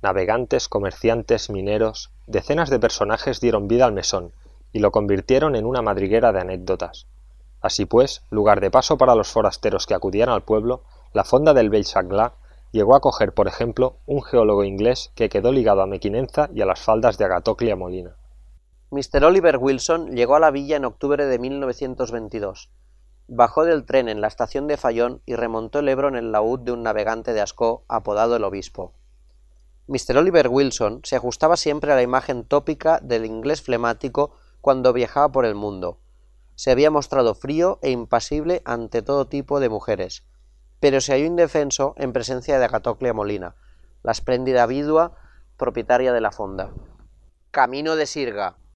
Navegantes, comerciantes, mineros, decenas de personajes dieron vida al mesón y lo convirtieron en una madriguera de anécdotas. Así pues, lugar de paso para los forasteros que acudían al pueblo, la fonda del Vell Sanglar llegó a acoger, por ejemplo, un geólogo inglés que quedó ligado a Mequinenza y a las faldas de Agatoclia Molina. Mr. Oliver Wilson llegó a la villa en octubre de 1922. Bajó del tren en la estación de Fayón y remontó el Ebro en el laúd de un navegante de Ascó apodado el Obispo. Mr. Oliver Wilson se ajustaba siempre a la imagen tópica del inglés flemático cuando viajaba por el mundo. Se había mostrado frío e impasible ante todo tipo de mujeres, pero se halló indefenso en presencia de Agatoclia Molina, la espléndida vidua propietaria de la fonda. Camino de Sirga.